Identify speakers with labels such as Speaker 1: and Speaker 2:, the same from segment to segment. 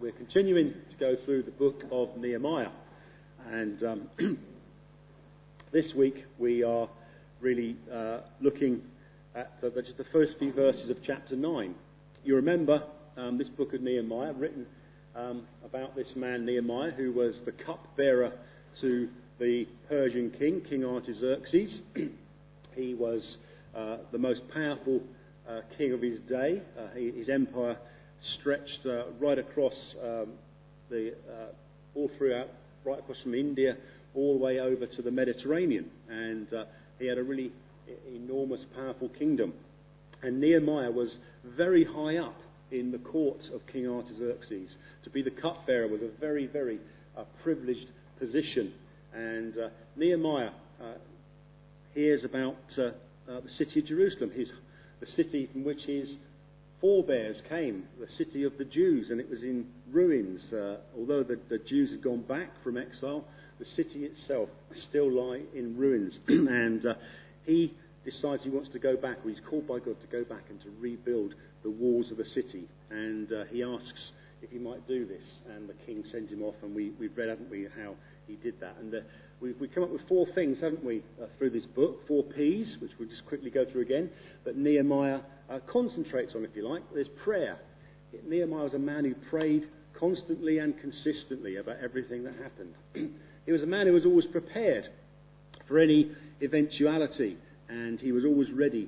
Speaker 1: We're continuing to go through the book of Nehemiah, and this week we are really looking at just the first few verses of chapter 9. You remember this book of Nehemiah, written about this man Nehemiah, who was the cupbearer to the Persian king, King Artaxerxes. He was the most powerful king of his day. His empire stretched right across all throughout, right across from India all the way over to the Mediterranean, and he had a really enormous, powerful kingdom. And Nehemiah was very high up in the court of King Artaxerxes. To be the cupbearer was a very, very privileged position. And Nehemiah hears about the city of Jerusalem, the city from which his forebears came, the city of the Jews, and it was in ruins. Although the Jews had gone back from exile, the city itself still lie in ruins. And he decides he wants to go back, or he's called by God to go back and to rebuild the walls of the city. And he asks if he might do this, and the king sends him off, and we've read, haven't we, how he did that. And we've come up with four things, haven't we, through this book, 4 P's, which we'll just quickly go through again, that Nehemiah concentrates on, if you like. There's prayer. Nehemiah was a man who prayed constantly and consistently about everything that happened. He was a man who was always prepared for any eventuality, and he was always ready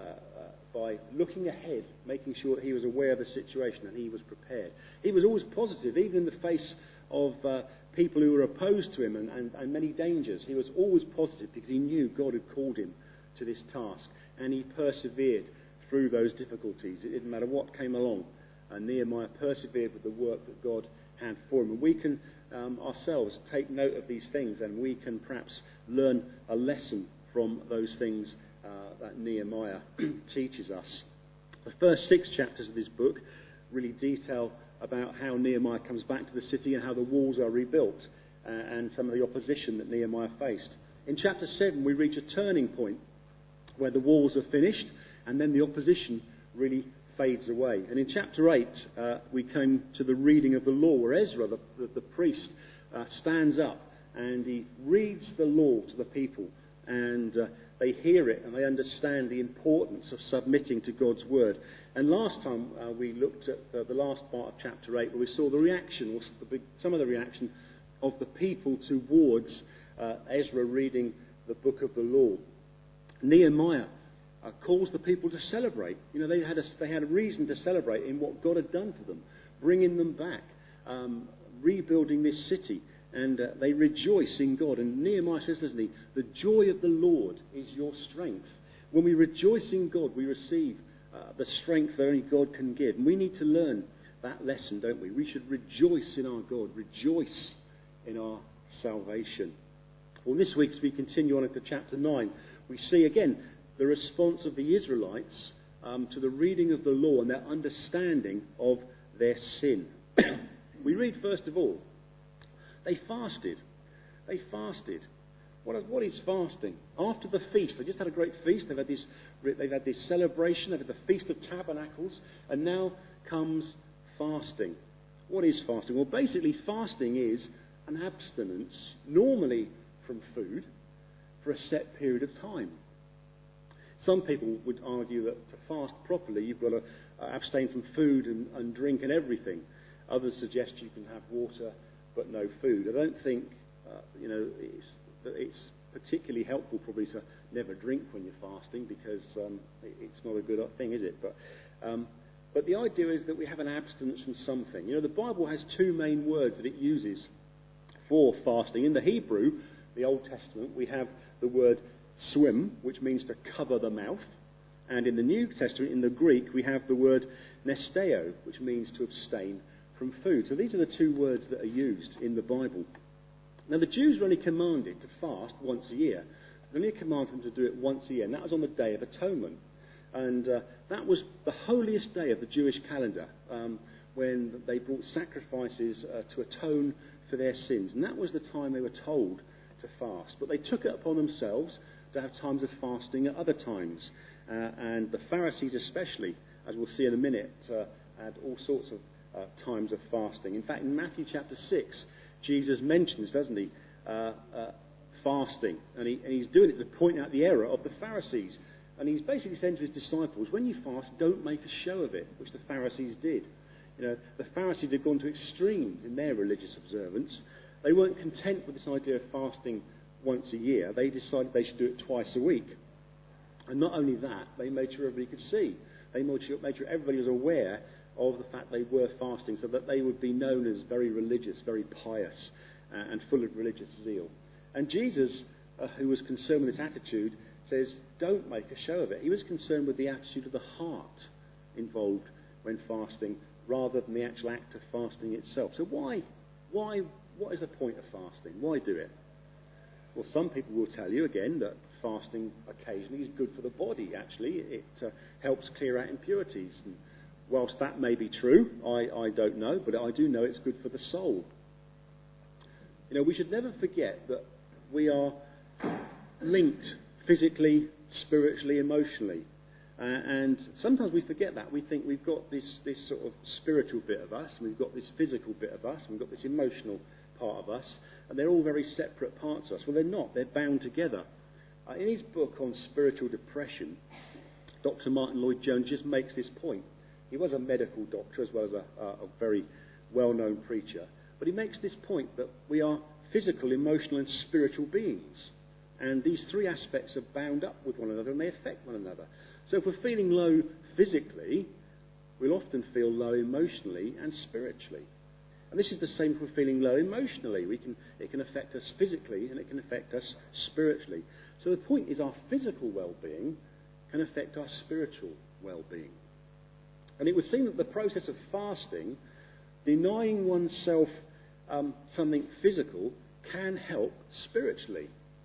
Speaker 1: by looking ahead, making sure that he was aware of the situation and he was prepared. He was always positive, even in the face of people who were opposed to him and many dangers. He was always positive because he knew God had called him to this task, and he persevered through those difficulties. It didn't matter what came along, and Nehemiah persevered with the work that God had for him. And we can ourselves take note of these things, and we can perhaps learn a lesson from those things that Nehemiah teaches us. The first 6 chapters of this book really detail about how Nehemiah comes back to the city and how the walls are rebuilt, and some of the opposition that Nehemiah faced. In chapter 7 we reach a turning point where the walls are finished and then the opposition really fades away. And in chapter 8 we come to the reading of the law, where Ezra, the priest, stands up and he reads the law to the people, and they hear it and they understand the importance of submitting to God's word. And last time we looked at the last part of chapter 8, where we saw the reaction, or some of the reaction of the people towards Ezra reading the book of the law. Nehemiah calls the people to celebrate. You know, they had a reason to celebrate in what God had done for them, bringing them back, rebuilding this city. And they rejoice in God. And Nehemiah says, doesn't he, the joy of the Lord is your strength. When we rejoice in God, we receive the strength that only God can give. And we need to learn that lesson, don't we? We should rejoice in our God, rejoice in our salvation. Well, this week, as we continue on into chapter 9, we see again the response of the Israelites to the reading of the law and their understanding of their sin. We read, first of all, they fasted. They fasted. What is fasting? After the feast, they just had a great feast. They've had this celebration. They've had the Feast of Tabernacles, and now comes fasting. What is fasting? Well, basically, fasting is an abstinence, normally from food, for a set period of time. Some people would argue that to fast properly, you've got to abstain from food and drink and everything. Others suggest you can have water but no food. I don't think it's particularly helpful probably to never drink when you're fasting, because it's not a good thing, is it? But the idea is that we have an abstinence from something. You know, the Bible has 2 main words that it uses for fasting. In the Hebrew, the Old Testament, we have the word swim, which means to cover the mouth. And in the New Testament, in the Greek, we have the word nesteo, which means to abstain from food. So these are the 2 words that are used in the Bible. Now, the Jews were only commanded to fast once a year. They only commanded them to do it once a year, and that was on the Day of Atonement. And that was the holiest day of the Jewish calendar, when they brought sacrifices to atone for their sins. And that was the time they were told to fast. But they took it upon themselves to have times of fasting at other times. And the Pharisees especially, as we'll see in a minute, had all sorts of times of fasting. In fact, in Matthew chapter 6, Jesus mentions, doesn't he, fasting. And he's doing it to point out the error of the Pharisees. And he's basically saying to his disciples, when you fast, don't make a show of it, which the Pharisees did. The Pharisees had gone to extremes in their religious observance. They weren't content with this idea of fasting once a year. They decided they should do it twice a week. And not only that, they made sure everybody could see. They made sure everybody was aware of the fact they were fasting, so that they would be known as very religious, very pious, and full of religious zeal. And Jesus, who was concerned with this attitude, says, don't make a show of it. He was concerned with the attitude of the heart involved when fasting, rather than the actual act of fasting itself. So what is the point of fasting? Why do it? Well, some people will tell you, again, that fasting occasionally is good for the body, actually. It helps clear out impurities. And whilst that may be true, I don't know, but I do know it's good for the soul. We should never forget that we are linked physically, spiritually, emotionally. And sometimes we forget that. We think we've got this sort of spiritual bit of us, and we've got this physical bit of us, and we've got this emotional part of us, and they're all very separate parts of us. Well, they're not. They're bound together. In his book on spiritual depression, Dr. Martin Lloyd-Jones just makes this point. He was a medical doctor as well as a very well-known preacher. But he makes this point that we are physical, emotional, and spiritual beings. And these three aspects are bound up with one another, and they affect one another. So if we're feeling low physically, we'll often feel low emotionally and spiritually. And this is the same if we're feeling low emotionally. It can affect us physically, and it can affect us spiritually. So the point is, our physical well-being can affect our spiritual well-being. And it would seem that the process of fasting, denying oneself something physical, can help spiritually.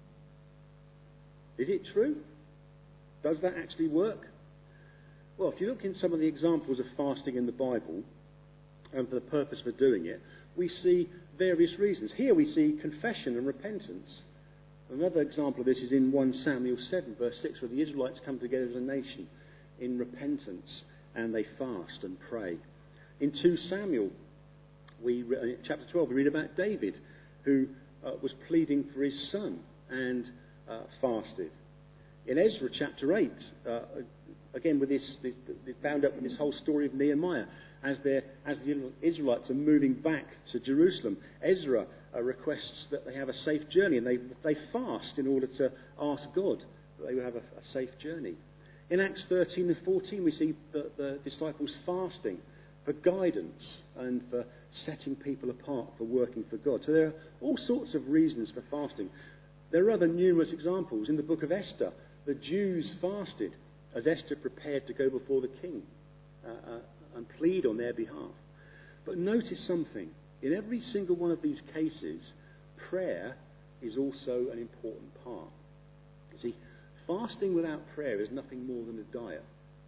Speaker 1: Is it true? Does that actually work? Well, if you look in some of the examples of fasting in the Bible, and for the purpose for doing it, we see various reasons. Here we see confession and repentance. Another example of this is in 1 Samuel 7, verse 6, where the Israelites come together as a nation in repentance, and they fast and pray. In 2 Samuel, chapter 12, we read about David, who was pleading for his son and fasted. In Ezra chapter 8, again with this bound up with this whole story of Nehemiah, as the Israelites are moving back to Jerusalem, Ezra requests that they have a safe journey, and they fast in order to ask God that they would have a safe journey. In Acts 13 and 14, we see the disciples fasting for guidance and for setting people apart for working for God. So there are all sorts of reasons for fasting. There are other numerous examples. In the book of Esther, the Jews fasted as Esther prepared to go before the king and plead on their behalf. But notice something. In every single one of these cases, prayer is also an important part. You see, fasting without prayer is nothing more than a diet.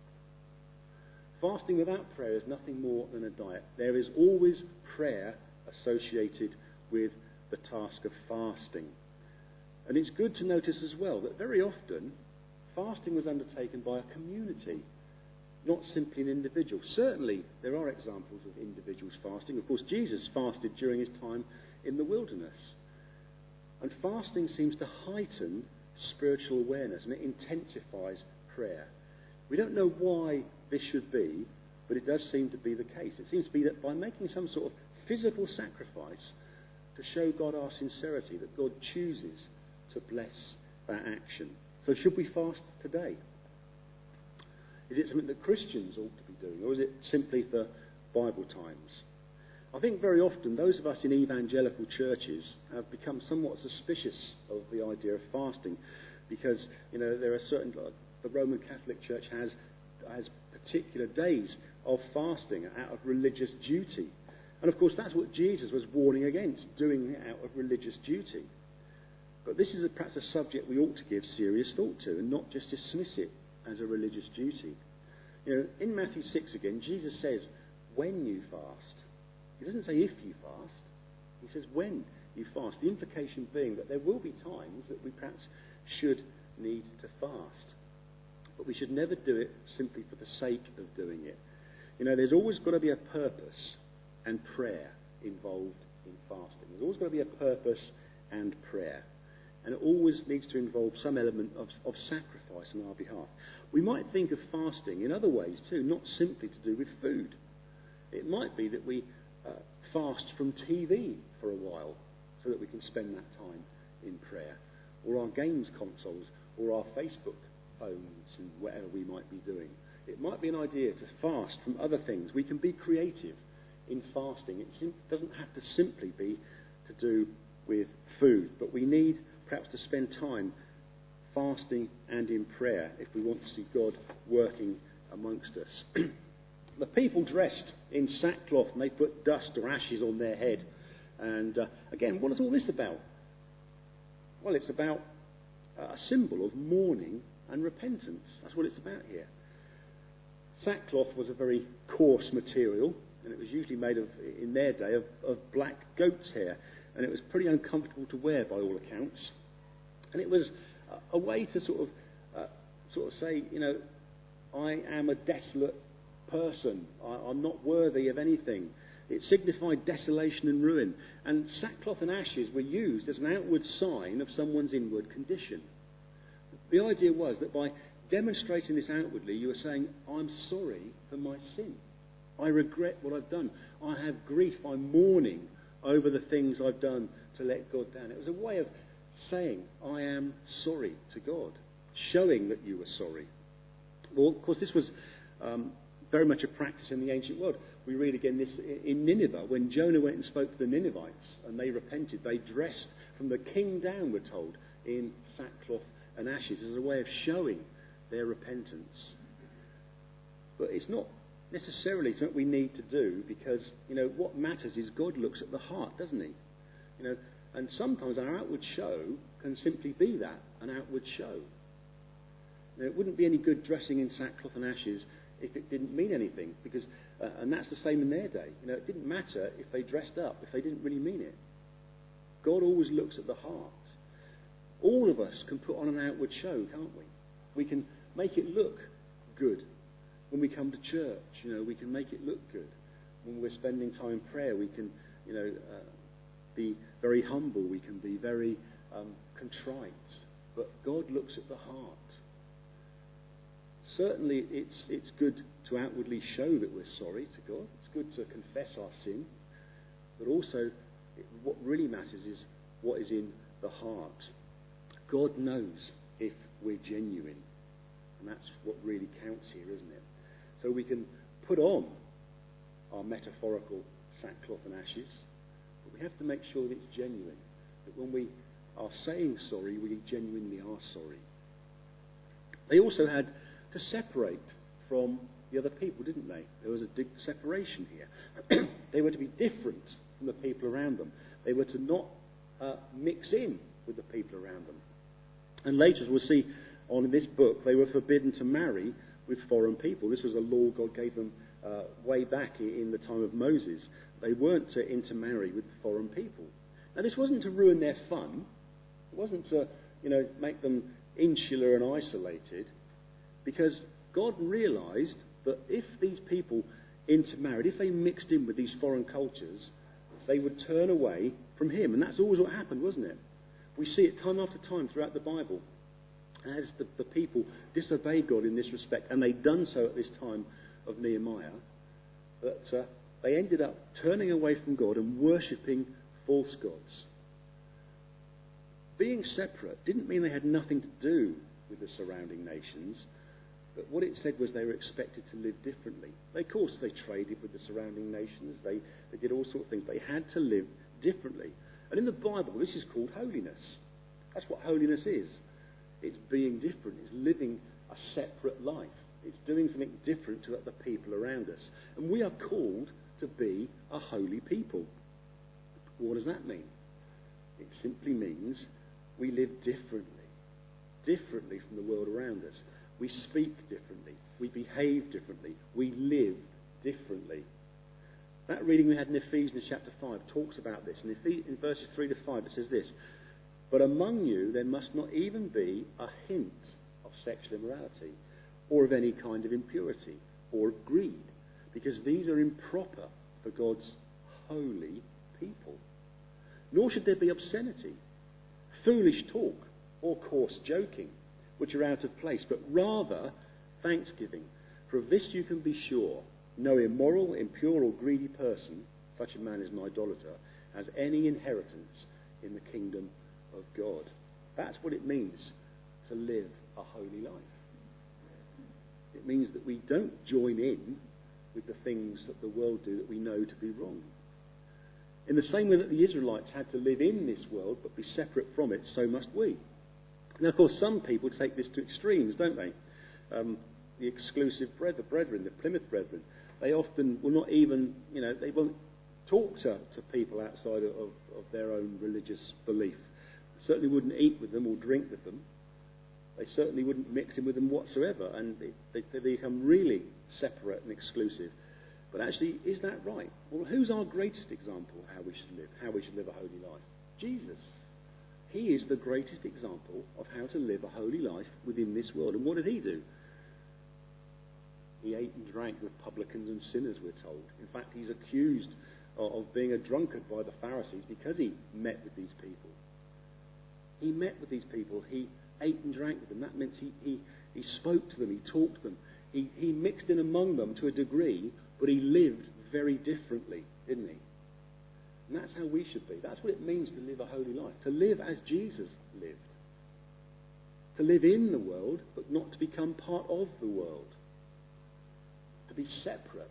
Speaker 1: Fasting without prayer is nothing more than a diet. There is always prayer associated with the task of fasting. And it's good to notice as well that very often fasting was undertaken by a community, not simply an individual. Certainly there are examples of individuals fasting. Of course, Jesus fasted during his time in the wilderness. And fasting seems to heighten spiritual awareness, and it intensifies prayer. We don't know why this should be, but it does seem to be the case. It seems to be that by making some sort of physical sacrifice to show God our sincerity, that God chooses to bless that action. So should we fast today? Is it something that Christians ought to be doing, or is it simply for Bible times? I think very often those of us in evangelical churches have become somewhat suspicious of the idea of fasting, because there are certain, the Roman Catholic Church has particular days of fasting out of religious duty. And of course that's what Jesus was warning against, doing it out of religious duty. But this is perhaps a subject we ought to give serious thought to, and not just dismiss it as a religious duty. In Matthew 6 again, Jesus says, when you fast. He doesn't say if you fast. He says when you fast. The implication being that there will be times that we perhaps should need to fast. But we should never do it simply for the sake of doing it. There's always got to be a purpose and prayer involved in fasting. There's always got to be a purpose and prayer. And it always needs to involve some element of sacrifice on our behalf. We might think of fasting in other ways too, not simply to do with food. It might be that we fast from TV for a while so that we can spend that time in prayer, or our games consoles, or our Facebook phones and whatever we might be doing. It might be an idea to fast from other things. We can be creative in fasting. It doesn't have to simply be to do with food, but we need perhaps to spend time fasting and in prayer if we want to see God working amongst us. The people dressed in sackcloth, and they put dust or ashes on their head. And again, what is all this about? Well, it's about a symbol of mourning and repentance. That's what it's about here. Sackcloth was a very coarse material, and it was usually made of, in their day, of black goat's hair. And it was pretty uncomfortable to wear by all accounts. And it was a way to sort of say, I am a desolate person. I'm not worthy of anything. It signified desolation and ruin. And sackcloth and ashes were used as an outward sign of someone's inward condition. The idea was that by demonstrating this outwardly, you were saying, I'm sorry for my sin. I regret what I've done. I have grief. I'm mourning over the things I've done to let God down. It was a way of saying, I am sorry to God, showing that you were sorry. Well, of course, this was very much a practice in the ancient world. We read again this in Nineveh, when Jonah went and spoke to the Ninevites, and they repented. They dressed from the king down, we're told, in sackcloth and ashes as a way of showing their repentance. But it's not necessarily something we need to do, because, what matters is God looks at the heart, doesn't he? And sometimes our outward show can simply be that, an outward show. It wouldn't be any good dressing in sackcloth and ashes if it didn't mean anything, because, and that's the same in their day. It didn't matter if they dressed up, if they didn't really mean it. God always looks at the heart. All of us can put on an outward show, can't we? We can make it look good. When we come to church, we can make it look good. When we're spending time in prayer, we can, be very humble. We can be very contrite. But God looks at the heart. Certainly, it's good to outwardly show that we're sorry to God. It's good to confess our sin. But also, what really matters is what is in the heart. God knows if we're genuine. And that's what really counts here, isn't it? So we can put on our metaphorical sackcloth and ashes, but we have to make sure that it's genuine. That when we are saying sorry, we genuinely are sorry. They also had to separate from the other people, didn't they? There was a big separation here. They were to be different from the people around them. They were to not mix in with the people around them. And later, as we'll see on in this book, they were forbidden to marry with foreign people. This was a law God gave them way back in the time of Moses. They weren't to intermarry with foreign people. Now, this wasn't to ruin their fun. It wasn't to, make them insular and isolated, because God realised that if these people intermarried, if they mixed in with these foreign cultures, they would turn away from Him. And that's always what happened, wasn't it? We see it time after time throughout the Bible. As the people disobeyed God in this respect, and they'd done so at this time of Nehemiah, that they ended up turning away from God and worshipping false gods. Being separate didn't mean they had nothing to do with the surrounding nations, but what it said was they were expected to live differently. Of course, they traded with the surrounding nations, they did all sorts of things. They had to live differently. And in the Bible, this is called holiness. That's what holiness is. It's being different. It's living a separate life. It's doing something different to the people around us. And we are called to be a holy people. What does that mean? It simply means we live differently from the world around us. We speak differently. We behave differently. We live differently. That reading we had in Ephesians chapter 5 talks about this. And in verses 3 to 5 it says this: "But among you there must not even be a hint of sexual immorality, or of any kind of impurity, or of greed, because these are improper for God's holy people. Nor should there be obscenity, foolish talk, or coarse joking, which are out of place, but rather thanksgiving. For of this you can be sure, no immoral, impure, or greedy person, such a man is an idolater, has any inheritance in the kingdom of God. That's what it means to live a holy life. It means that we don't join in with the things that the world do that we know to be wrong. In the same way that the Israelites had to live in this world but be separate from it, so must we. Now, of course, some people take this to extremes, don't they? The exclusive brethren, the Plymouth Brethren, they often will not even, they won't talk to people outside of their own religious belief. Certainly wouldn't eat with them or drink with them. They certainly wouldn't mix in with them whatsoever, and they become really separate and exclusive. But actually, is that right? Well, who's our greatest example of how we should live a holy life? Jesus. He is the greatest example of how to live a holy life within this world. And what did he do? He ate and drank with publicans and sinners, we're told. In fact, he's accused of being a drunkard by the Pharisees because he met with these people. He met with these people. He ate and drank with them. That meant he spoke to them. He talked to them. He mixed in among them to a degree, but he lived very differently, didn't he? And that's how we should be. That's what it means to live a holy life. To live as Jesus lived. To live in the world, but not to become part of the world. To be separate.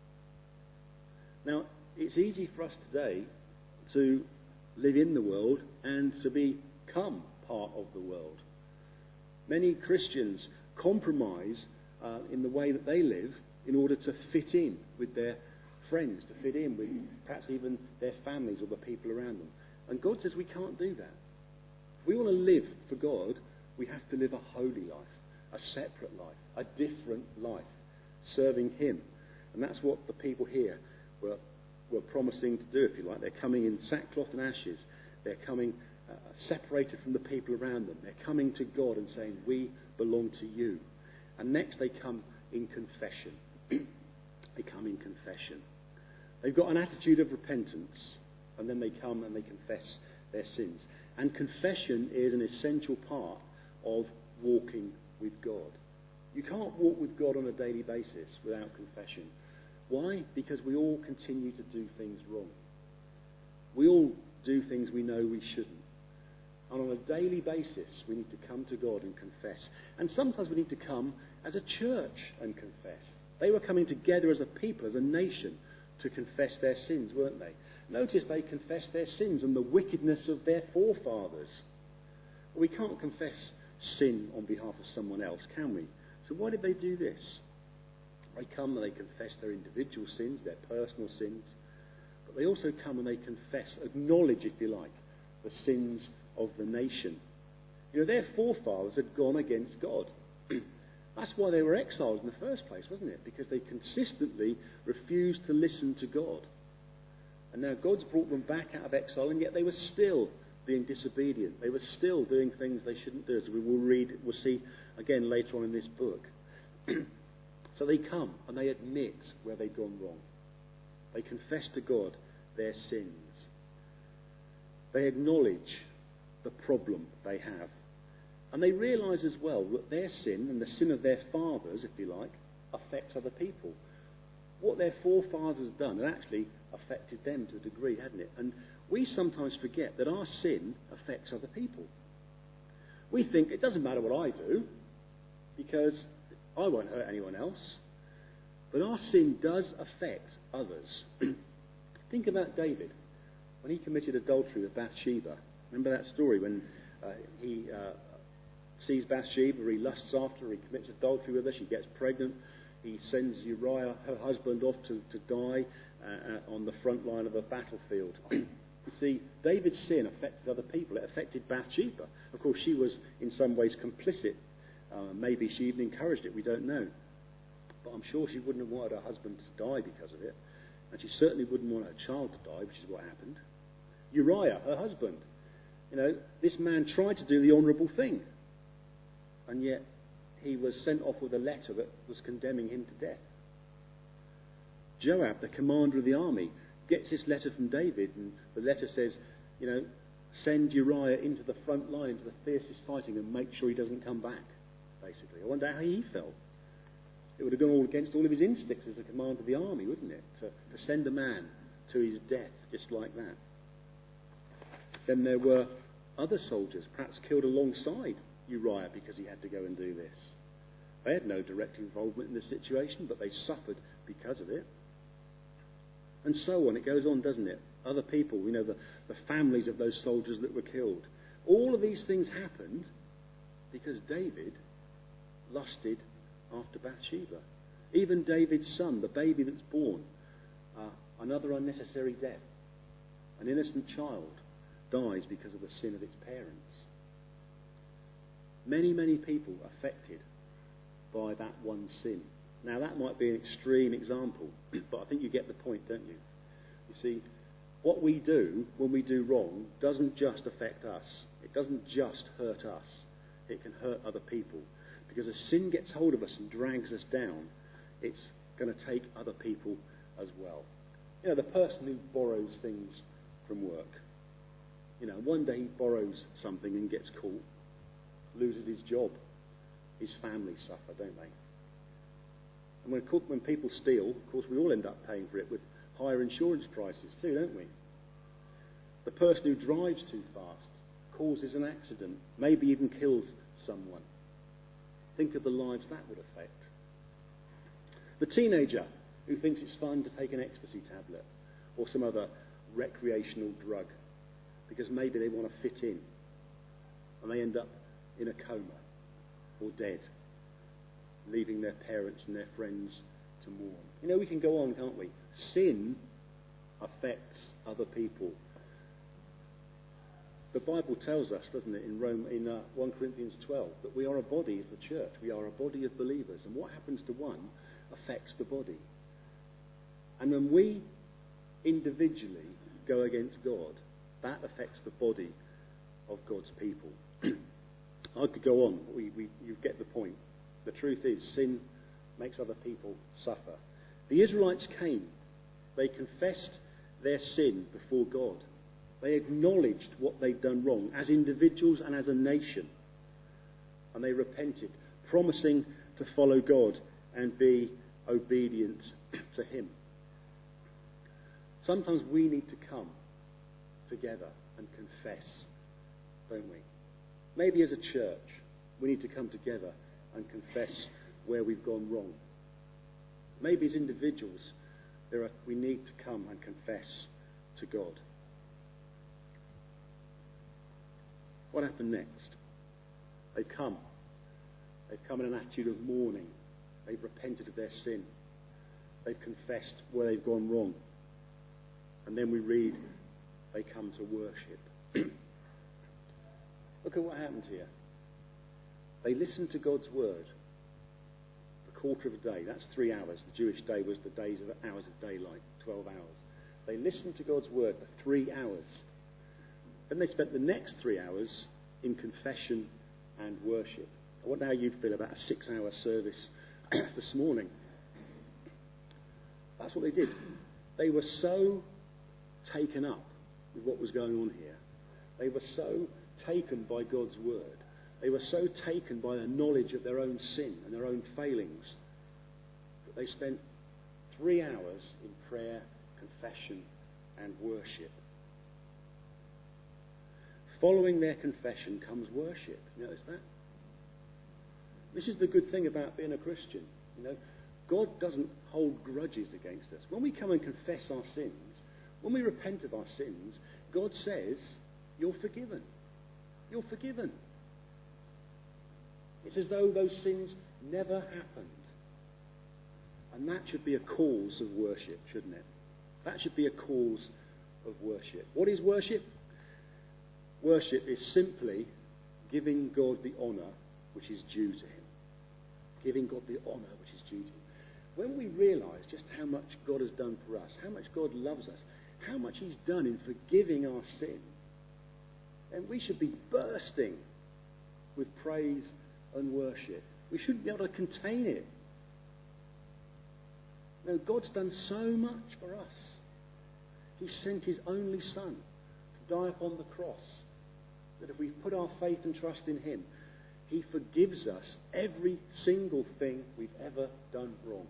Speaker 1: Now, it's easy for us today to live in the world and to become part of the world. Many Christians compromise in the way that they live in order to fit in with their friends, to fit in with perhaps even their families or the people around them. And God says we can't do that. If we want to live for God, we have to live a holy life, a separate life, a different life, serving Him. And that's what the people here were promising to do, if you like. They're coming in sackcloth and ashes. They're coming separated from the people around them. They're coming to God and saying, we belong to you. And next they come in confession. They come in confession. They've got an attitude of repentance, and then they come and they confess their sins. And confession is an essential part of walking with God. You can't walk with God on a daily basis without confession. Why? Because we all continue to do things wrong. We all do things we know we shouldn't. And on a daily basis, we need to come to God and confess. And sometimes we need to come as a church and confess. They were coming together as a people, as a nation, to confess their sins, weren't they? Notice they confessed their sins and the wickedness of their forefathers. Well, we can't confess sin on behalf of someone else, can we? So why did they do this? They come and they confess their individual sins, their personal sins. But they also come and they confess, acknowledge, if you like, the sins of the nation. Their forefathers had gone against God. That's why they were exiled in the first place, wasn't it? Because they consistently refused to listen to God. And now God's brought them back out of exile, and yet they were still being disobedient. They were still doing things they shouldn't do, as we'll see again later on in this book. So they come and they admit where they've gone wrong. They confess to God their sins. They acknowledge the problem they have. And they realise as well that their sin and the sin of their fathers, if you like, affects other people. What their forefathers had done had actually affected them to a degree, hadn't it? And we sometimes forget that our sin affects other people. We think it doesn't matter what I do because I won't hurt anyone else. But our sin does affect others. Think about David when he committed adultery with Bathsheba. Remember that story when he sees Bathsheba, he lusts after her, he commits adultery with her, she gets pregnant, he sends Uriah, her husband, off to die on the front line of a battlefield. You see, David's sin affected other people. It affected Bathsheba. Of course, she was in some ways complicit. Maybe she even encouraged it, we don't know. But I'm sure she wouldn't have wanted her husband to die because of it. And she certainly wouldn't want her child to die, which is what happened. Uriah, her husband. This man tried to do the honourable thing. And yet he was sent off with a letter that was condemning him to death. Joab, the commander of the army, gets this letter from David, and the letter says, send Uriah into the front line, into the fiercest fighting, and make sure he doesn't come back, basically. I wonder how he felt. It would have gone all against all of his instincts as a commander of the army, wouldn't it? To send a man to his death just like that. Then there were other soldiers, perhaps killed alongside Uriah because he had to go and do this. They had no direct involvement in the situation, but they suffered because of it. And so on. It goes on, doesn't it? Other people, the families of those soldiers that were killed. All of these things happened because David lusted after Bathsheba. Even David's son, the baby that's born, another unnecessary death. An innocent child dies because of the sin of its parents. Many, many people affected by that one sin. Now, that might be an extreme example, but I think you get the point, don't you? You see, what we do when we do wrong doesn't just affect us. It doesn't just hurt us. It can hurt other people. Because as sin gets hold of us and drags us down, it's going to take other people as well. The person who borrows things from work. One day he borrows something and gets caught, loses his job. His family suffer, don't they? And when people steal, of course, we all end up paying for it with higher insurance prices too, don't we? The person who drives too fast causes an accident, maybe even kills someone. Think of the lives that would affect. The teenager who thinks it's fun to take an ecstasy tablet or some other recreational drug because maybe they want to fit in, and they end up in a coma or dead, leaving their parents and their friends to mourn. We can go on, can't we? Sin affects other people. The Bible tells us, doesn't it, in 1 Corinthians 12, that we are a body of the church. We are a body of believers. And what happens to one affects the body. And when we individually go against God, that affects the body of God's people. I could go on, but you get the point. The truth is, sin makes other people suffer. The Israelites came. They confessed their sin before God. They acknowledged what they'd done wrong as individuals and as a nation. And they repented, promising to follow God and be obedient to Him. Sometimes we need to come together and confess, don't we? Maybe as a church, we need to come together and confess where we've gone wrong. Maybe as individuals, we need to come and confess to God. What happened next? They've come. They've come in an attitude of mourning. They've repented of their sin. They've confessed where they've gone wrong. And then we read, they come to worship. Look at what happened here. They listened to God's word. A quarter of a day, that's 3 hours. The Jewish day was the hours of daylight, 12 hours. They listened to God's word for 3 hours. Then they spent the next 3 hours in confession and worship. I wonder how you feel about a 6-hour service this morning. That's what they did. They were so taken up with what was going on here. They were so taken by God's word. They were so taken by the knowledge of their own sin and their own failings that they spent 3 hours in prayer, confession, and worship. Following their confession comes worship. You notice that? This is the good thing about being a Christian. God doesn't hold grudges against us. When we come and confess our sins, when we repent of our sins, God says, you're forgiven. You're forgiven. It's as though those sins never happened. And that should be a cause of worship, shouldn't it? That should be a cause of worship. What is worship? Worship is simply giving God the honour which is due to Him. Giving God the honour which is due to Him. When we realise just how much God has done for us, how much God loves us, how much He's done in forgiving our sin, then we should be bursting with praise and worship. We shouldn't be able to contain it. No, God's done so much for us. He sent his only Son to die upon the cross, that if we put our faith and trust in him, he forgives us every single thing we've ever done wrong.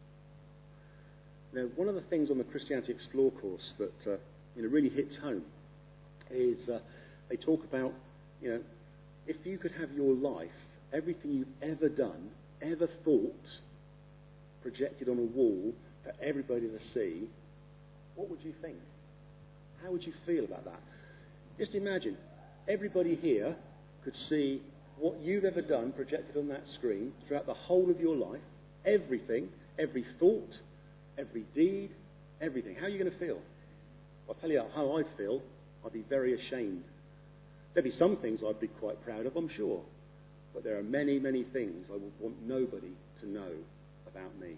Speaker 1: Now, one of the things on the Christianity Explore course that really hits home is they talk about, if you could have your life, everything you've ever done, ever thought, projected on a wall for everybody to see, what would you think? How would you feel about that? Just imagine, everybody here could see what you've ever done projected on that screen throughout the whole of your life, everything, every thought, every deed, everything. How are you going to feel? I'll tell you how I'd feel. I'd be very ashamed. There'd be some things I'd be quite proud of, I'm sure. But there are many, many things I would want nobody to know about me.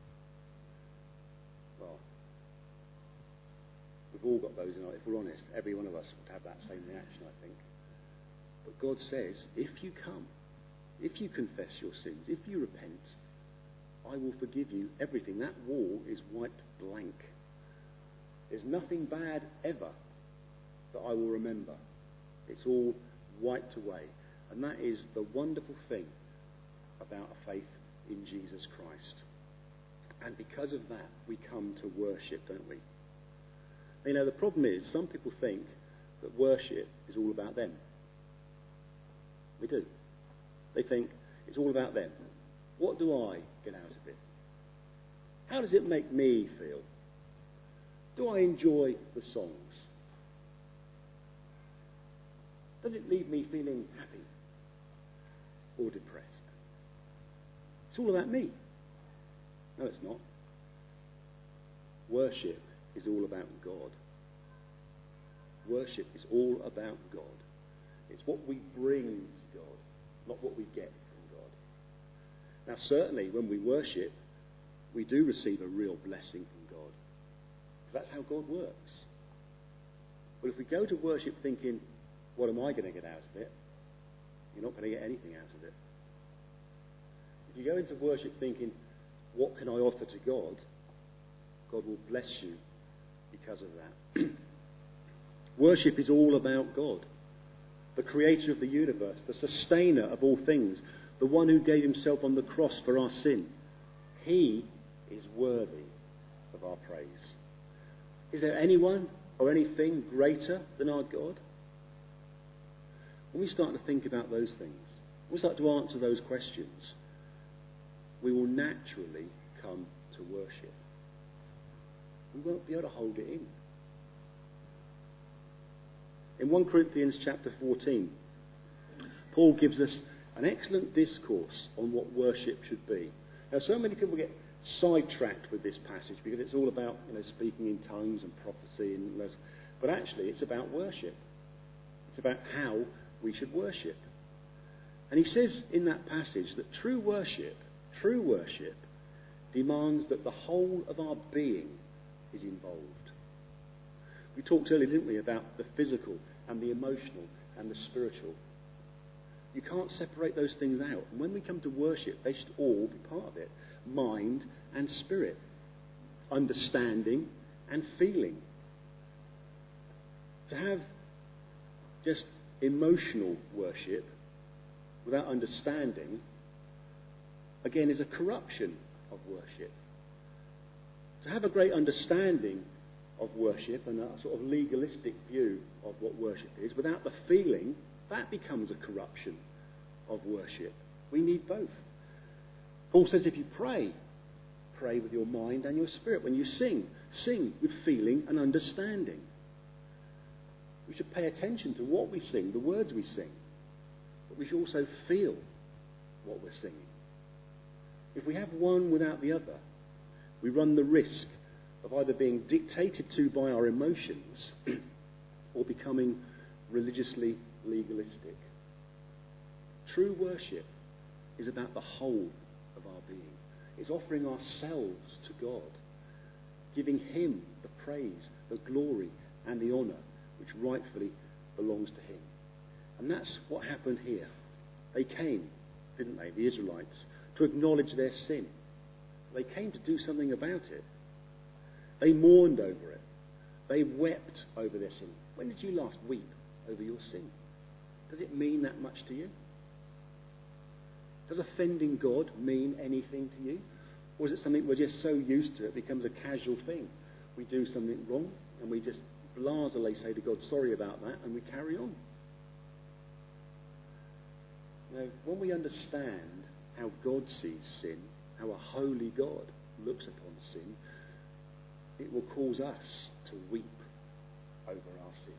Speaker 1: Well, we've all got those in our, if we're honest, every one of us would have that same reaction, I think. But God says, if you come, if you confess your sins, if you repent, I will forgive you everything. That wall is wiped blank. There's nothing bad ever that I will remember. It's all wiped away. And that is the wonderful thing about a faith in Jesus Christ. And because of that, we come to worship, don't we? The problem is, some people think that worship is all about them. They do. They think it's all about them. What do I get out of it? How does it make me feel? Do I enjoy the songs? Does it leave me feeling happy or depressed? It's all about me. No, it's not. Worship is all about God. Worship is all about God. It's what we bring to God, not what we get from God. Now, certainly, when we worship, we do receive a real blessing from God. That's how God works. But if we go to worship thinking, what am I going to get out of it? You're not going to get anything out of it. If you go into worship thinking, what can I offer to God? God will bless you because of that. Worship is all about God, the creator of the universe, the sustainer of all things, the one who gave himself on the cross for our sin. He is worthy of our praise. Is there anyone or anything greater than our God? When we start to think about those things, when we start to answer those questions, we will naturally come to worship. We won't be able to hold it in. In 1 Corinthians chapter 14, Paul gives us an excellent discourse on what worship should be. Now, so many people get sidetracked with this passage because it's all about speaking in tongues and prophecy, but actually it's about worship. It's about how we should worship. And he says in that passage that true worship demands that the whole of our being is involved. We talked earlier, didn't we, about the physical and the emotional and the spiritual. You can't separate those things out. And when we come to worship, they should all be part of it. Mind and spirit. Understanding and feeling. To have just emotional worship without understanding, again, is a corruption of worship. To have a great understanding of worship and a sort of legalistic view of what worship is, without the feeling, that becomes a corruption of worship. We need both. Paul says if you pray with your mind and your spirit. When you sing with feeling and understanding. We should pay attention to what we sing, the words we sing. But we should also feel what we're singing. If we have one without the other, we run the risk of either being dictated to by our emotions or becoming religiously legalistic. True worship is about the whole of our being. It's offering ourselves to God, giving him the praise, the glory and the honour which rightfully belongs to him. And that's what happened here. They came, didn't they, the Israelites, to acknowledge their sin. They came to do something about it. They mourned over it. They wept over their sin. When did you last weep over your sin? Does it mean that much to you? Does offending God mean anything to you? Or is it something we're just so used to it becomes a casual thing? We do something wrong and we just blasely say to God, sorry about that, and we carry on. When we understand how God sees sin, how a holy God looks upon sin, it will cause us to weep over our sin.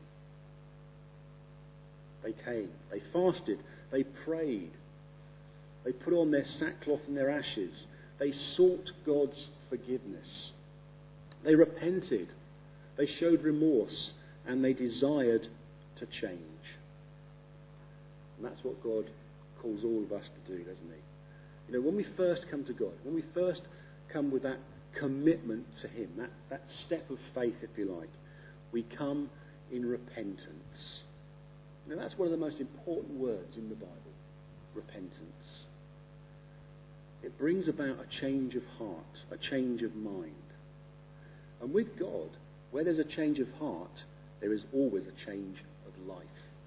Speaker 1: They came, they fasted, they prayed, they put on their sackcloth and their ashes, they sought God's forgiveness, they repented, they showed remorse, and they desired to change. And that's what God calls all of us to do, doesn't he? When we first come to God, when we first come with that commitment to him, that step of faith, if you like, we come in repentance. That's one of the most important words in the Bible, repentance. It brings about a change of heart, a change of mind. And with God, where there's a change of heart, there is always a change of life.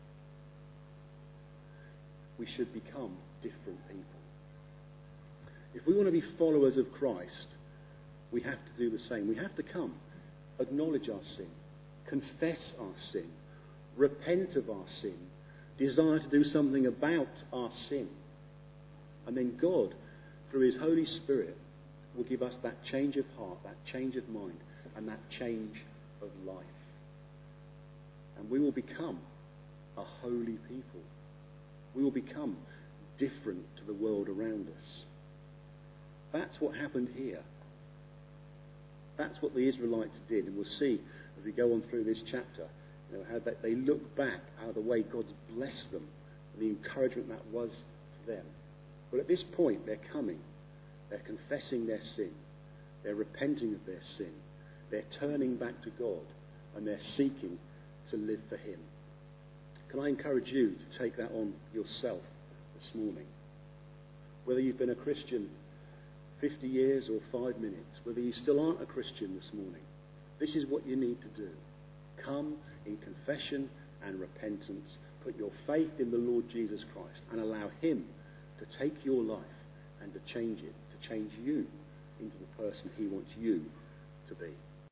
Speaker 1: We should become different people. If we want to be followers of Christ, we have to do the same. We have to come, acknowledge our sin, confess our sin, repent of our sin, desire to do something about our sin. And then God, through his Holy Spirit, will give us that change of heart, that change of mind, and that change of life. And we will become a holy people. We will become different to the world around us. That's what happened here. That's what the Israelites did. And we'll see as we go on through this chapter, how they look back, how the way God's blessed them, and the encouragement that was to them. But at this point, they're coming. They're confessing their sin. They're repenting of their sin. They're turning back to God. And they're seeking to live for him. Can I encourage you to take that on yourself this morning? Whether you've been a Christian 50 years or 5 minutes, whether you still aren't a Christian this morning, this is what you need to do. Come in confession and repentance. Put your faith in the Lord Jesus Christ and allow him to take your life and to change it, to change you into the person he wants you to be.